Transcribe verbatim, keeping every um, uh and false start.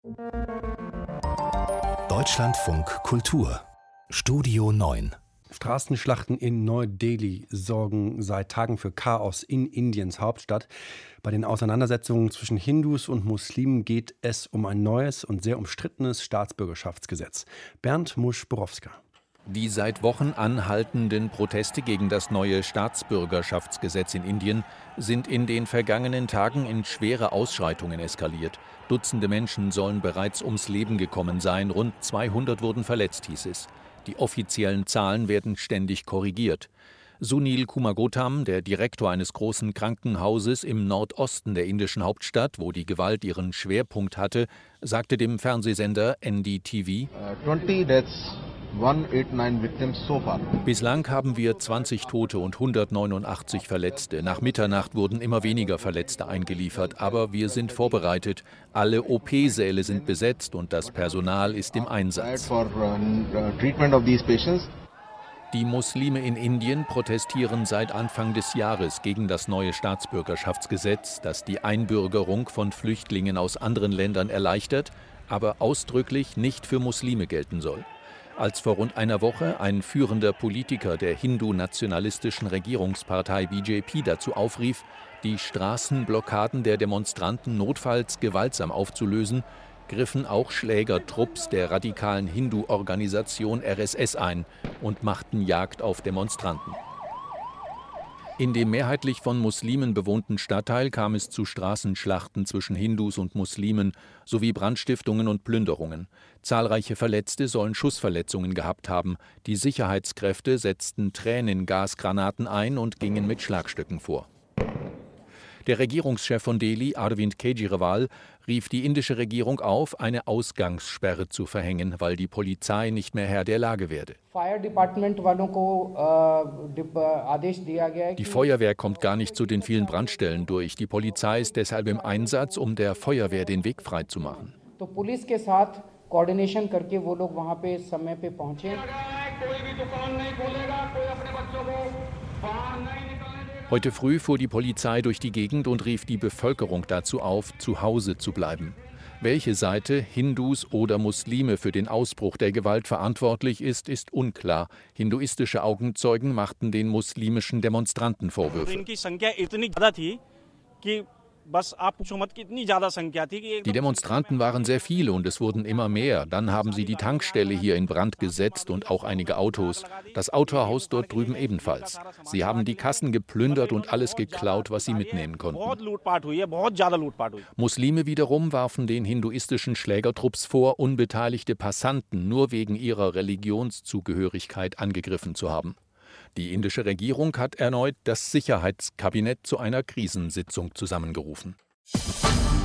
Deutschlandfunk Kultur Studio neun. Straßenschlachten in Neu-Delhi sorgen seit Tagen für Chaos in Indiens Hauptstadt. Bei den Auseinandersetzungen zwischen Hindus und Muslimen geht es um ein neues und sehr umstrittenes Staatsbürgerschaftsgesetz. Bernd Musch-Borowska. Die seit Wochen anhaltenden Proteste gegen das neue Staatsbürgerschaftsgesetz in Indien sind in den vergangenen Tagen in schwere Ausschreitungen eskaliert. Dutzende Menschen sollen bereits ums Leben gekommen sein, rund zweihundert wurden verletzt, hieß es. Die offiziellen Zahlen werden ständig korrigiert. Sunil Kumar Gautam, der Direktor eines großen Krankenhauses im Nordosten der indischen Hauptstadt, wo die Gewalt ihren Schwerpunkt hatte, sagte dem Fernsehsender N D T V: zwanzig deaths. Bislang haben wir zwanzig Tote und hundertneunundachtzig Verletzte. Nach Mitternacht wurden immer weniger Verletzte eingeliefert, aber wir sind vorbereitet. Alle O P-Säle sind besetzt und das Personal ist im Einsatz. Die Muslime in Indien protestieren seit Anfang des Jahres gegen das neue Staatsbürgerschaftsgesetz, das die Einbürgerung von Flüchtlingen aus anderen Ländern erleichtert, aber ausdrücklich nicht für Muslime gelten soll. Als vor rund einer Woche ein führender Politiker der hindu-nationalistischen Regierungspartei B J P dazu aufrief, die Straßenblockaden der Demonstranten notfalls gewaltsam aufzulösen, griffen auch Schlägertrupps der radikalen Hindu-Organisation R S S ein und machten Jagd auf Demonstranten. In dem mehrheitlich von Muslimen bewohnten Stadtteil kam es zu Straßenschlachten zwischen Hindus und Muslimen sowie Brandstiftungen und Plünderungen. Zahlreiche Verletzte sollen Schussverletzungen gehabt haben. Die Sicherheitskräfte setzten Tränengasgranaten ein und gingen mit Schlagstöcken vor. Der Regierungschef von Delhi, Arvind Kejriwal, rief die indische Regierung auf, eine Ausgangssperre zu verhängen, weil die Polizei nicht mehr Herr der Lage werde. Die Feuerwehr kommt gar nicht zu den vielen Brandstellen durch. Die Polizei ist deshalb im Einsatz, um der Feuerwehr den Weg frei zu machen. Heute früh fuhr die Polizei durch die Gegend und rief die Bevölkerung dazu auf, zu Hause zu bleiben. Welche Seite, Hindus oder Muslime, für den Ausbruch der Gewalt verantwortlich ist, ist unklar. Hinduistische Augenzeugen machten den muslimischen Demonstranten Vorwürfe. Die Demonstranten waren sehr viele und es wurden immer mehr. Dann haben sie die Tankstelle hier in Brand gesetzt und auch einige Autos. Das Autohaus dort drüben ebenfalls. Sie haben die Kassen geplündert und alles geklaut, was sie mitnehmen konnten. Muslime wiederum warfen den hinduistischen Schlägertrupps vor, unbeteiligte Passanten nur wegen ihrer Religionszugehörigkeit angegriffen zu haben. Die indische Regierung hat erneut das Sicherheitskabinett zu einer Krisensitzung zusammengerufen.